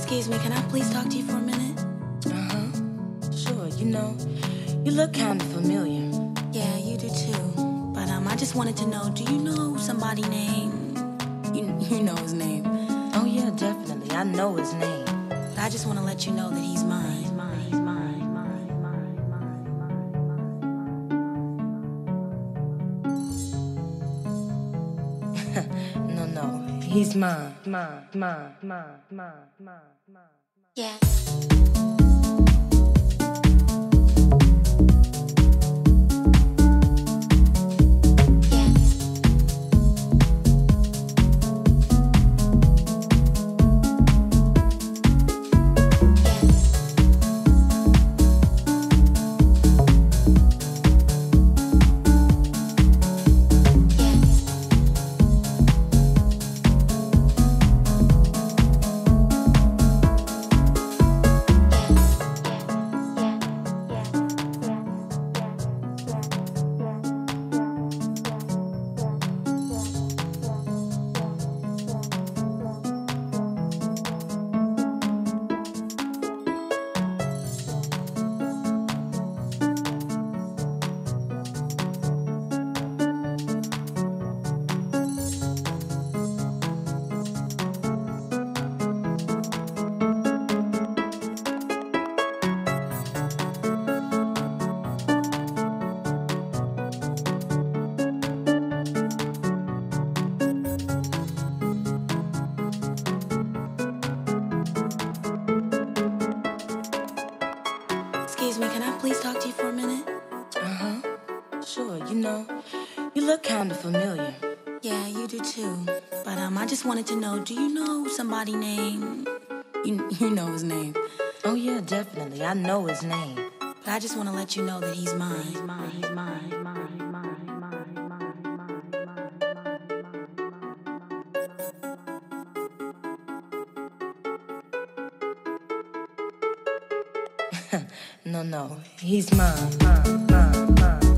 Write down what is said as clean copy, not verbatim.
Excuse me, can I please talk to you for a minute? Sure, you look kind of familiar. Yeah, you do too. But I just wanted to know, do you know somebody named... You know his name. Oh yeah, definitely. I know his name. But I just want to let you know that he's mine. No. He's mine. Yeah. Excuse me, can I please talk to you for a minute? Sure, you look kind of familiar. Yeah, you do too. But I just wanted to know, do you know somebody named... You know his name. Oh yeah, definitely. I know his name. But I just want to let you know that he's mine. No. He's mine.